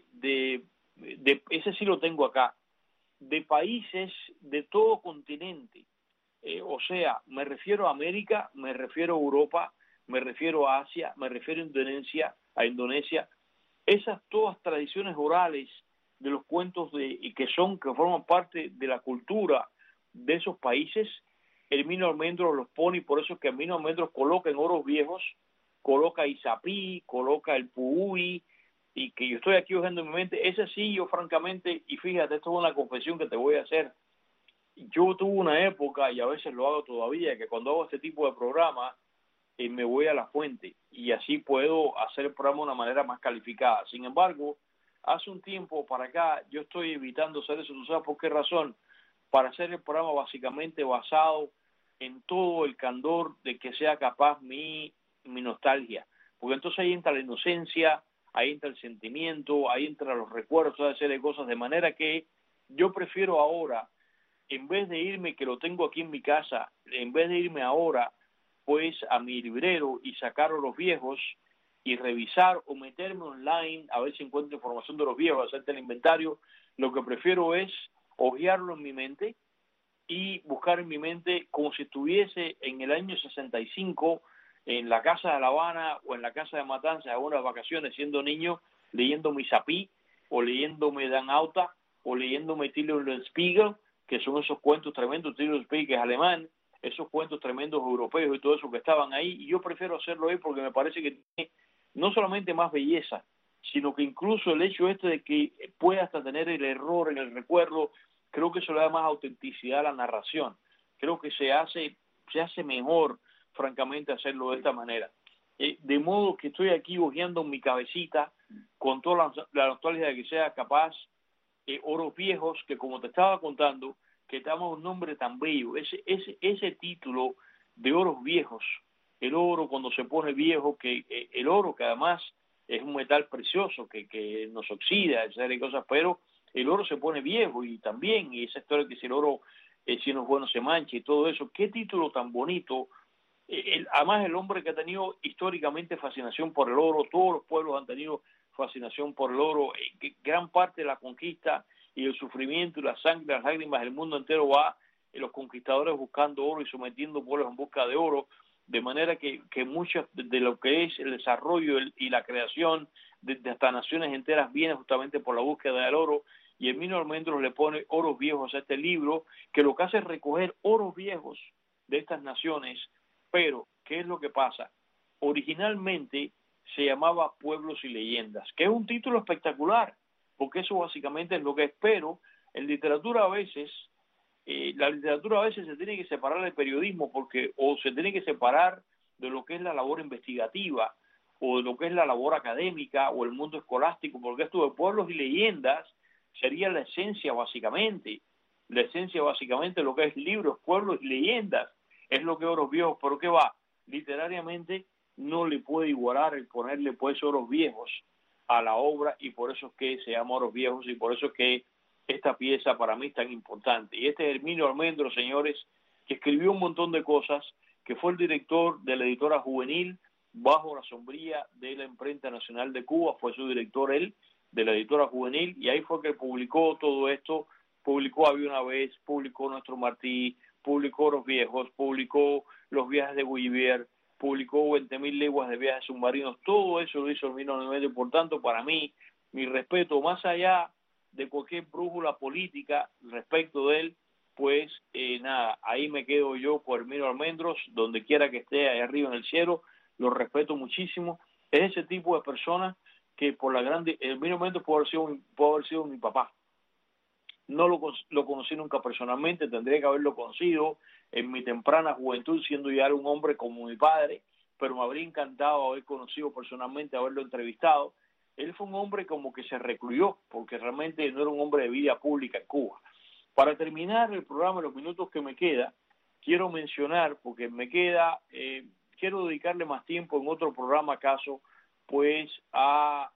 ese sí lo tengo acá, de países de todo continente, o sea, me refiero a América, me refiero a Europa, me refiero a Asia, me refiero a Indonesia, esas todas tradiciones orales de los cuentos que forman parte de la cultura de esos países, Herminio Almendros los pone, y por eso es que Herminio Almendros coloca en Oros Viejos, coloca Izapí, coloca el Puuy, y que yo estoy aquí hojeando en mi mente, ese sí, yo francamente, y fíjate, esto es una confesión que te voy a hacer, yo tuve una época, y a veces lo hago todavía, que cuando hago este tipo de programa, me voy a la fuente, y así puedo hacer el programa de una manera más calificada. Sin embargo, hace un tiempo para acá, yo estoy evitando hacer eso. ¿Tú sabes por qué razón? Para hacer el programa básicamente basado en todo el candor de que sea capaz mi nostalgia, porque entonces ahí entra la inocencia, ahí entra el sentimiento, ahí entra los recuerdos, toda serie de cosas, de manera que yo prefiero ahora, en vez de irme, que lo tengo aquí en mi casa, en vez de irme ahora pues a mi librero y sacar Los Viejos y revisar o meterme online a ver si encuentro información de Los Viejos, hacerte el inventario, lo que prefiero es hojearlo en mi mente y buscar en mi mente como si estuviese en el año 65 en la casa de La Habana o en la casa de Matanzas, en unas vacaciones siendo niño, leyendo Izapí o leyéndome Dan Auta o leyéndome Tilo Spiegel, que son esos cuentos tremendos, Tilo Spiegel, que es alemán, esos cuentos tremendos europeos y todo eso que estaban ahí, y yo prefiero hacerlo ahí porque me parece que tiene no solamente más belleza, sino que incluso el hecho de que pueda hasta tener el error en el recuerdo, creo que eso le da más autenticidad a la narración. creo que se hace mejor, francamente, hacerlo de esta manera. De modo que estoy aquí hojeando mi cabecita con toda la nostalgia de que sea capaz, Oros Viejos, que como te estaba contando, que damos un nombre tan bello, ese título de Oros Viejos, el oro cuando se pone viejo, que el oro que además es un metal precioso que nos oxida, etcétera, y cosas, pero el oro se pone viejo y también, y esa historia que si el oro, si no es bueno se mancha y todo eso, qué título tan bonito. Además el hombre que ha tenido históricamente fascinación por el oro, todos los pueblos han tenido fascinación por el oro, gran parte de la conquista y el sufrimiento y la sangre, las lágrimas del mundo entero va los conquistadores buscando oro y sometiendo pueblos en busca de oro, de manera que mucho de lo que es el desarrollo y la creación de hasta naciones enteras viene justamente por la búsqueda del oro, y Herminio Almendros le pone Oros Viejos a este libro, que lo que hace es recoger oros viejos de estas naciones. Pero, ¿qué es lo que pasa? Originalmente se llamaba Pueblos y Leyendas, que es un título espectacular, porque eso básicamente es lo que es, pero en literatura a veces, la literatura a veces se tiene que separar del periodismo, porque o se tiene que separar de lo que es la labor investigativa, o de lo que es la labor académica, o el mundo escolástico, porque esto de Pueblos y Leyendas sería la esencia básicamente lo que es libros, pueblos y leyendas, es lo que Oros Viejos, pero ¿qué va? Literariamente no le puede igualar el ponerle pues Oros Viejos a la obra, y por eso es que se llama Oros Viejos, y por eso es que esta pieza para mí es tan importante. Y este es Herminio Almendros, señores, que escribió un montón de cosas, que fue el director de la editora juvenil bajo la sombría de la Imprenta Nacional de Cuba, fue su director él, de la editora juvenil, y ahí fue que publicó todo esto, publicó Había una vez, publicó Nuestro Martí, publicó Oros Viejos, publicó Los viajes de Gulliver, publicó 20.000 leguas de viajes submarinos, todo eso lo hizo Herminio Almendros. Por tanto, para mí, mi respeto, más allá de cualquier brújula política respecto de él, pues nada, ahí me quedo yo con Herminio Almendros, donde quiera que esté, ahí arriba en el cielo, lo respeto muchísimo. Es ese tipo de persona que por la grande, Herminio Almendros puede haber sido mi papá. No lo conocí nunca personalmente, tendría que haberlo conocido en mi temprana juventud, siendo ya un hombre como mi padre, pero me habría encantado haber conocido personalmente, haberlo entrevistado. Él fue un hombre como que se recluyó, porque realmente no era un hombre de vida pública en Cuba. Para terminar el programa, los minutos que me queda, quiero mencionar, porque me queda, quiero dedicarle más tiempo en otro programa acaso, pues a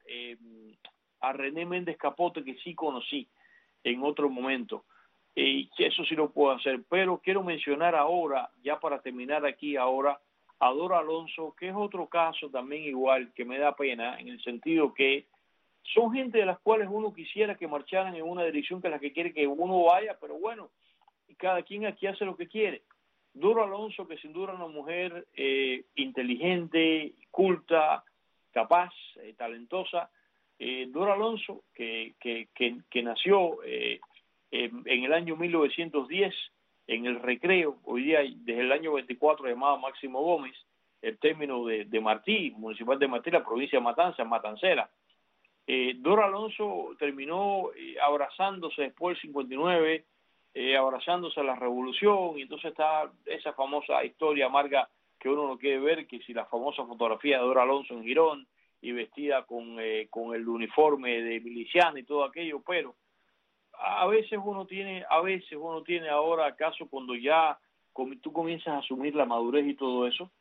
René Méndez Capote, que sí conocí en otro momento, y eso sí lo puedo hacer, pero quiero mencionar ahora, ya para terminar aquí ahora, a Dora Alonso, que es otro caso también igual, que me da pena, en el sentido que son gente de las cuales uno quisiera que marcharan en una dirección que es la que quiere que uno vaya, pero bueno, cada quien aquí hace lo que quiere. Dora Alonso, que sin duda es una mujer inteligente, culta, capaz, talentosa. Dora Alonso, que nació en el año 1910 en el Recreo, hoy día desde el año 24 llamado Máximo Gómez, el término de Martí, municipal de Martí, la provincia de Matanzas, Matancera. Dora Alonso terminó abrazándose después del 59, abrazándose a la revolución, y entonces está esa famosa historia amarga que uno no quiere ver, que si la famosa fotografía de Dora Alonso en Girón, y vestida con el uniforme de miliciana y todo aquello, pero a veces uno tiene ahora, acaso cuando ya tú comienzas a asumir la madurez y todo eso,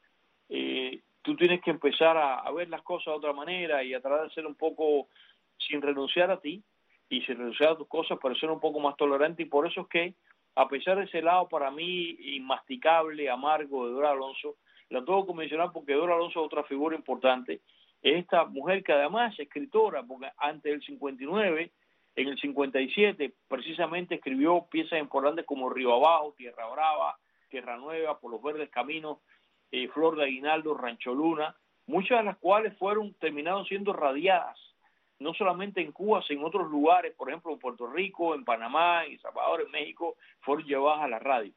tú tienes que empezar a ver las cosas de otra manera y a tratar de ser un poco, sin renunciar a ti y sin renunciar a tus cosas, pero ser un poco más tolerante. Y por eso es que, a pesar de ese lado para mí inmasticable, amargo de Dora Alonso, la tengo que mencionar porque Dora Alonso es otra figura importante. Esta mujer que además es escritora, porque antes del 59, en el 57, precisamente escribió piezas importantes como Río Abajo, Tierra Brava, Tierra Nueva, Por los Verdes Caminos, Flor de Aguinaldo, Rancho Luna, muchas de las cuales terminaron siendo radiadas, no solamente en Cuba, sino en otros lugares, por ejemplo en Puerto Rico, en Panamá, en Salvador, en México, fueron llevadas a la radio.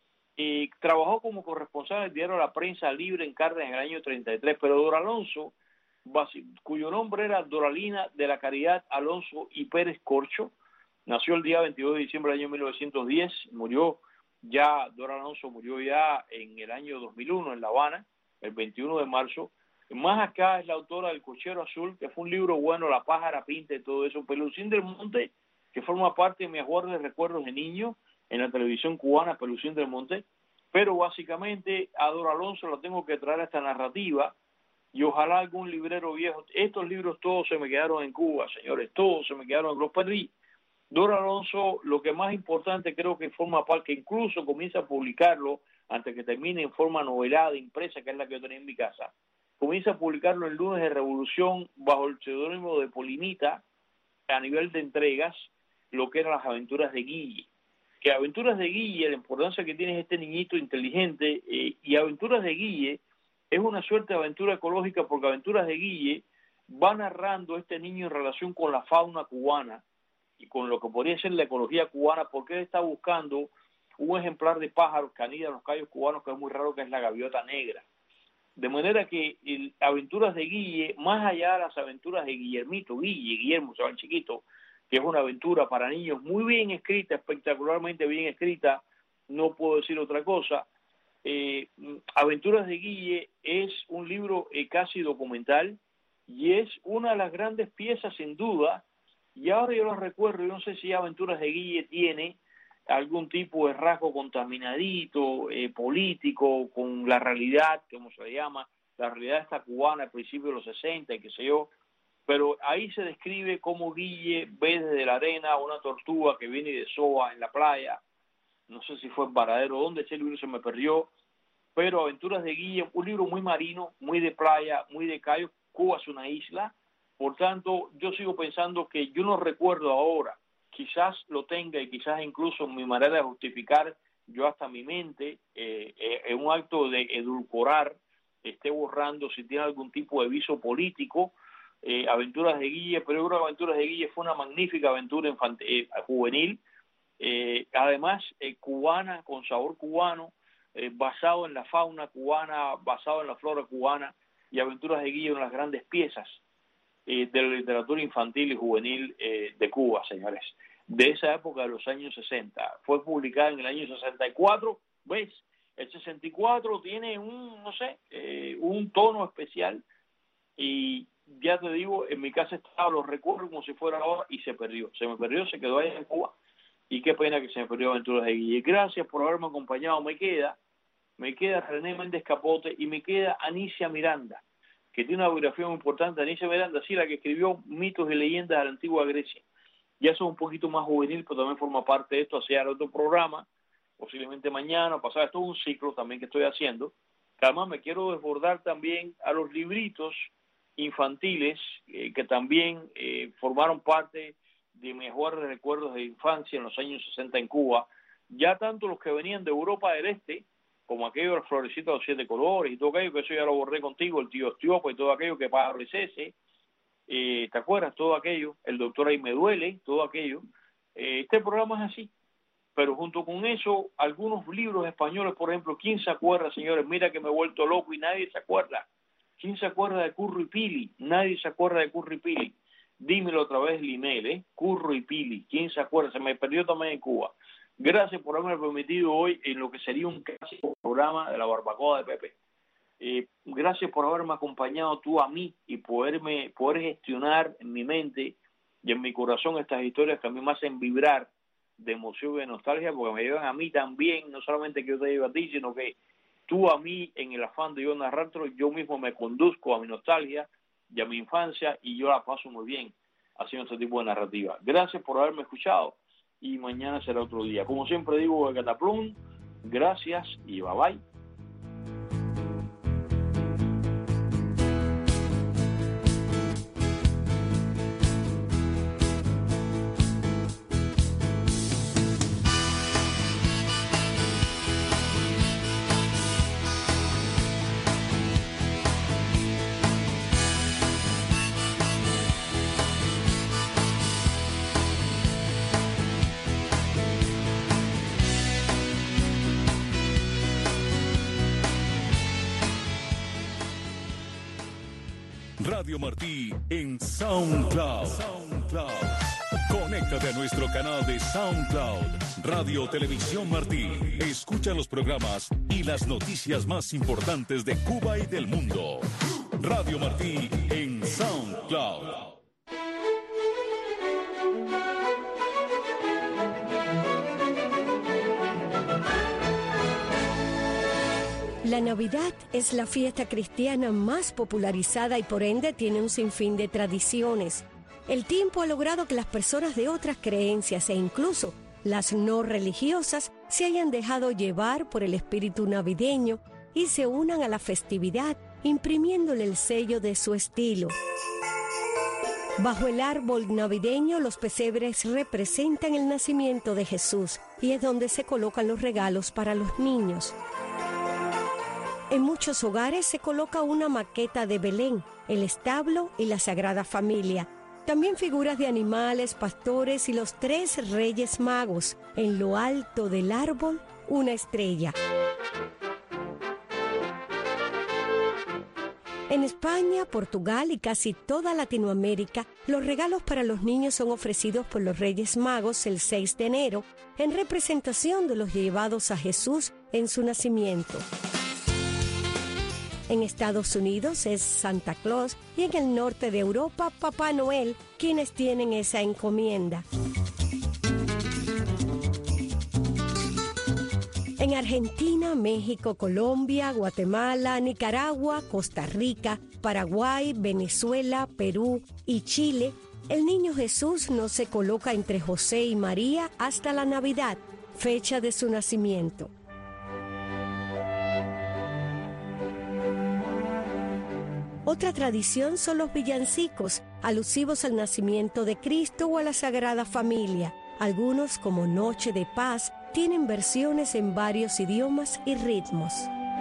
Trabajó como corresponsal del diario La Prensa Libre en Cárdenas en el año 33, pero Dora Alonso, cuyo nombre era Doralina de la Caridad Alonso y Pérez Corcho, nació el día 22 de diciembre del año 1910, murió Ya Dora Alonso murió ya en el año 2001 en La Habana, el 21 de marzo. Más acá es la autora del Cochero Azul, que fue un libro bueno, La pájara pinta y todo eso. Pelusín del Monte, que forma parte de mis aguardes recuerdos de niño en la televisión cubana, Pelusín del Monte. Pero básicamente a Dora Alonso la tengo que traer a esta narrativa y ojalá algún librero viejo. Estos libros todos se me quedaron en Cuba, señores, todos se me quedaron, los perdí. Dora Alonso, lo que más importante creo que forma parte, que incluso comienza a publicarlo antes que termine en forma novelada, impresa, que es la que yo tenía en mi casa. Comienza a publicarlo el Lunes de Revolución bajo el seudónimo de Polinita a nivel de entregas, lo que eran las aventuras de Guille. Que Aventuras de Guille, la importancia que tiene este niñito inteligente, y Aventuras de Guille es una suerte de aventura ecológica porque Aventuras de Guille va narrando a este niño en relación con la fauna cubana y con lo que podría ser la ecología cubana, porque él está buscando un ejemplar de pájaros que anida en los cayos cubanos que es muy raro, que es la gaviota negra. De manera que Aventuras de Guille, más allá de las aventuras de Guillermo, se va el chiquito, que es una aventura para niños muy bien escrita, espectacularmente bien escrita, no puedo decir otra cosa. Aventuras de Guille es un libro casi documental y es una de las grandes piezas sin duda, y ahora yo lo recuerdo, yo no sé si Aventuras de Guille tiene algún tipo de rasgo contaminadito, político, con la realidad, como se le llama, la realidad esta cubana al principio de los 60 y qué sé yo, pero ahí se describe cómo Guille ve desde la arena una tortuga que viene de Soa en la playa, no sé si fue en Varadero, donde ese libro se me perdió, pero Aventuras de Guille, un libro muy marino, muy de playa, muy de callos. Cuba es una isla, por tanto yo sigo pensando que yo no recuerdo ahora, quizás lo tenga y quizás incluso mi manera de justificar, yo hasta mi mente, en un acto de edulcorar, esté borrando si tiene algún tipo de viso político, Aventuras de Guille, pero yo creo que Aventuras de Guille fue una magnífica aventura juvenil, además cubana, con sabor cubano, basado en la fauna cubana, basado en la flora cubana, y Aventuras de Guille, una de las grandes piezas de la literatura infantil y juvenil de Cuba, señores, de esa época de los años 60. Fue publicada en el año 64, ¿ves? El 64 tiene un tono especial, y ya te digo, en mi casa estaba, lo recuerdo como si fuera ahora, y se perdió, se quedó ahí en Cuba, y qué pena que se me perdió Aventuras de Guille. Gracias por haberme acompañado. Me queda René Méndez Capote y me queda Anicia Miranda, que tiene una biografía muy importante. Anicia Miranda, sí, la que escribió Mitos y Leyendas de la Antigua Grecia. Ya son un poquito más juvenil, pero también forma parte de esto, hacia otro programa, posiblemente mañana, pasado. Esto es un ciclo también que estoy haciendo. Además me quiero desbordar también a los libritos infantiles que también formaron parte de mis mejores recuerdos de infancia en los años 60 en Cuba, ya tanto los que venían de Europa del Este, como aquello de los florecitos de los 7 colores y todo aquello, que eso ya lo borré contigo, el tío Estiopa y todo aquello, que Pablo Cese, ¿te acuerdas? Todo aquello, el doctor Ahí Me Duele, todo aquello. Este programa es así, pero junto con eso, algunos libros españoles, por ejemplo, ¿quién se acuerda, señores? Mira que me he vuelto loco y nadie se acuerda. ¿Quién se acuerda de Curro y Pili? Nadie se acuerda de Curro y Pili. Dímelo otra vez, Linel, Curro y Pili. ¿Quién se acuerda? Se me perdió también en Cuba. Gracias por haberme permitido hoy en lo que sería un clásico programa de la barbacoa de Pepe. Gracias por haberme acompañado tú a mí y poder gestionar en mi mente y en mi corazón estas historias que a mí me hacen vibrar de emoción y de nostalgia, porque me llevan a mí también, no solamente que yo te lleve a ti, sino que tú a mí, en el afán de yo narrártelo, yo mismo me conduzco a mi nostalgia y a mi infancia, y yo la paso muy bien haciendo este tipo de narrativa. Gracias por haberme escuchado, y mañana será otro día. Como siempre digo, de Cataplum, gracias y bye bye. Radio Martí en SoundCloud. Conéctate a nuestro canal de SoundCloud, Radio Televisión Martí. Escucha los programas y las noticias más importantes de Cuba y del mundo. Radio Martí en SoundCloud. La Navidad es la fiesta cristiana más popularizada y por ende tiene un sinfín de tradiciones. El tiempo ha logrado que las personas de otras creencias e incluso las no religiosas se hayan dejado llevar por el espíritu navideño y se unan a la festividad imprimiéndole el sello de su estilo. Bajo el árbol navideño, los pesebres representan el nacimiento de Jesús y es donde se colocan los regalos para los niños. En muchos hogares se coloca una maqueta de Belén, el establo y la Sagrada Familia. También figuras de animales, pastores y los 3 Reyes Magos. En lo alto del árbol, una estrella. En España, Portugal y casi toda Latinoamérica, los regalos para los niños son ofrecidos por los Reyes Magos el 6 de enero, en representación de los llevados a Jesús en su nacimiento. En Estados Unidos es Santa Claus y en el norte de Europa, Papá Noel, quienes tienen esa encomienda. En Argentina, México, Colombia, Guatemala, Nicaragua, Costa Rica, Paraguay, Venezuela, Perú y Chile, el niño Jesús no se coloca entre José y María hasta la Navidad, fecha de su nacimiento. Otra tradición son los villancicos, alusivos al nacimiento de Cristo o a la Sagrada Familia. Algunos, como Noche de Paz, tienen versiones en varios idiomas y ritmos.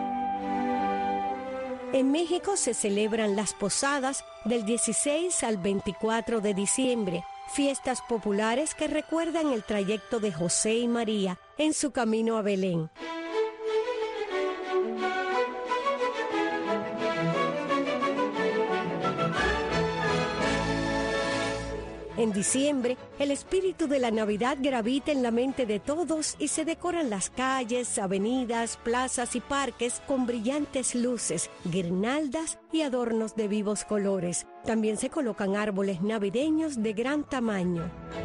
En México se celebran las posadas del 16 al 24 de diciembre, fiestas populares que recuerdan el trayecto de José y María en su camino a Belén. En diciembre, el espíritu de la Navidad gravita en la mente de todos y se decoran las calles, avenidas, plazas y parques con brillantes luces, guirnaldas y adornos de vivos colores. También se colocan árboles navideños de gran tamaño.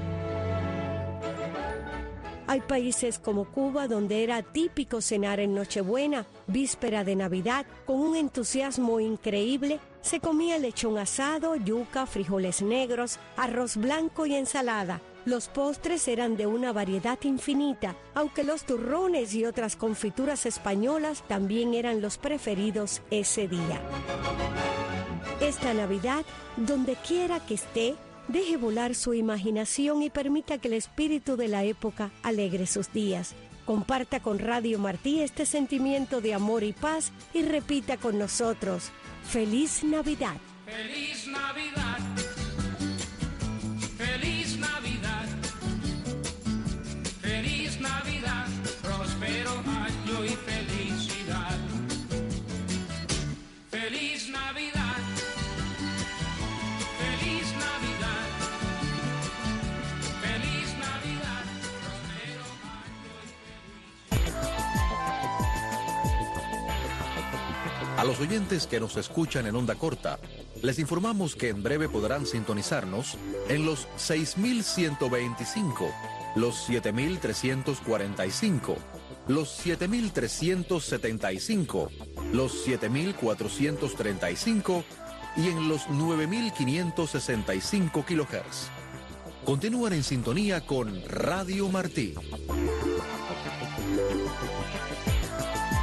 Hay países como Cuba donde era típico cenar en Nochebuena, víspera de Navidad, con un entusiasmo increíble. Se comía lechón asado, yuca, frijoles negros, arroz blanco y ensalada. Los postres eran de una variedad infinita, aunque los turrones y otras confituras españolas también eran los preferidos ese día. Esta Navidad, donde quiera que esté, deje volar su imaginación y permita que el espíritu de la época alegre sus días. Comparta con Radio Martí este sentimiento de amor y paz y repita con nosotros: ¡Feliz Navidad! ¡Feliz Navidad! ¡Feliz Navidad! ¡Feliz Navidad! ¡Próspero año y felicidad! ¡Feliz Navidad! ¡Feliz Navidad! ¡Feliz Navidad! ¡Próspero año y felicidad! A los oyentes que nos escuchan en onda corta, les informamos que en breve podrán sintonizarnos en los 6.125, los 7.345, los 7.375, los 7.435 y en los 9.565 kHz. Continúan en sintonía con Radio Martí.